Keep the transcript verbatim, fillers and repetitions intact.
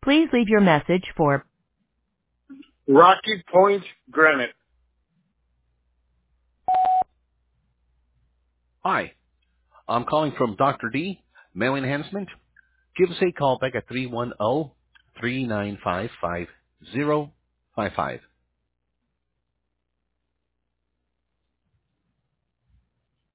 Please leave your message for Rocky Point Granite. Hi, I'm calling from Doctor D, Mail Enhancement. Give us a call back at three one zero, three nine five, five zero five five.